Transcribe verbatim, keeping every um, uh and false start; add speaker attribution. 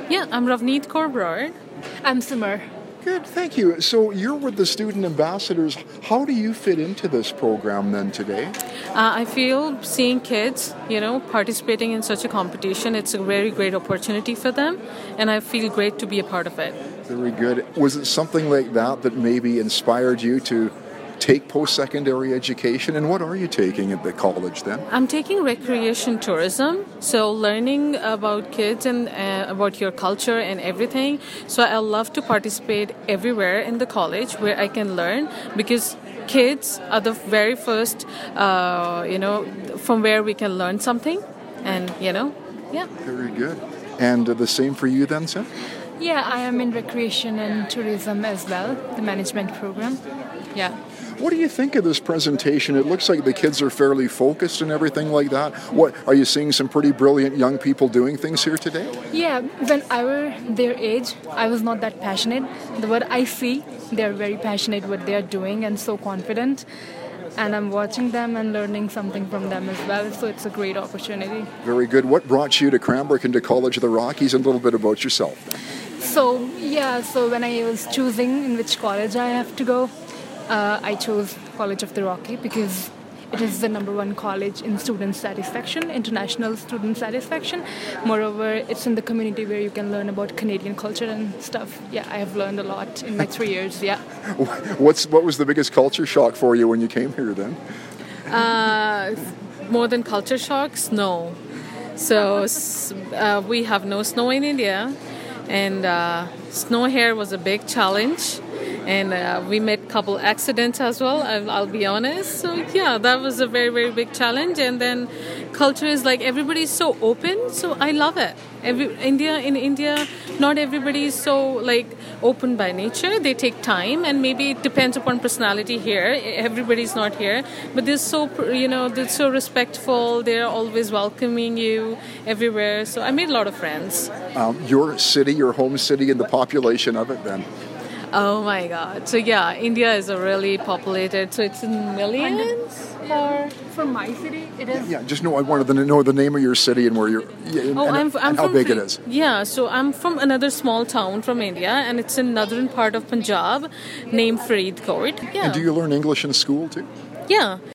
Speaker 1: Yeah, I'm Ravneet Kaur Broad.
Speaker 2: I'm Simar.
Speaker 3: Good, thank you. So you're with the student ambassadors. How do you fit into this program then today?
Speaker 1: Uh, I feel seeing kids, you know, participating in such a competition, it's a very great opportunity for them, and I feel great to be a part of it.
Speaker 3: Very good. Was it something like that that maybe inspired you to take post-secondary education? And what are you taking at the college then?
Speaker 1: I'm taking recreation tourism, so learning about kids and uh, about your culture and everything. So I love to participate everywhere in the college where I can learn, because kids are the very first, uh, you know, from where we can learn something. And, you know, yeah.
Speaker 3: Very good. And uh, the same for you then, Sam?
Speaker 2: Yeah, I am in recreation and tourism as well, the management program. Yeah.
Speaker 3: What do you think of this presentation? It looks like the kids are fairly focused and everything like that. What are you seeing some pretty brilliant young people doing things here today?
Speaker 2: Yeah, when I were their age, I was not that passionate. The what I see, they're very passionate what they are doing and so confident. And I'm watching them and learning something from them as well, so it's a great opportunity.
Speaker 3: Very good. What brought you to Cranbrook and to College of the Rockies, and a little bit about yourself?
Speaker 2: So, yeah, so when I was choosing in which college I have to go, Uh, I chose College of the Rocky because it is the number one college in student satisfaction, international student satisfaction. Moreover, it's in the community where you can learn about Canadian culture and stuff. Yeah, I have learned a lot in my three years, yeah.
Speaker 3: What's What was the biggest culture shock for you when you came here then?
Speaker 1: Uh, more than culture shock, snow. So uh, we have no snow in India, and uh, snow here was a big challenge. And uh, we met a couple accidents as well, I'll, I'll be honest. So yeah, that was a very, very big challenge. And then culture is like, everybody's so open, so I love it. Every, India, in India, not everybody is so like open by nature. They take time, and maybe it depends upon personality here. Everybody's not here, but they're so, you know, they're so respectful. They're always welcoming you everywhere. So I made a lot of friends.
Speaker 3: Um, your city, your home city, and the population of it then?
Speaker 1: Oh my God. So yeah, India is a really populated, so it's in millions? Or
Speaker 2: for my city, it is.
Speaker 3: Yeah, just know, I wanted to know the name of your city and where you're, yeah, and,
Speaker 1: oh, I'm,
Speaker 3: and
Speaker 1: I'm
Speaker 3: how
Speaker 1: from,
Speaker 3: big it is.
Speaker 1: Yeah, so I'm from another small town from India, and it's in northern part of Punjab, named Faridkot. Yeah.
Speaker 3: And do you learn English in school too?
Speaker 1: Yeah.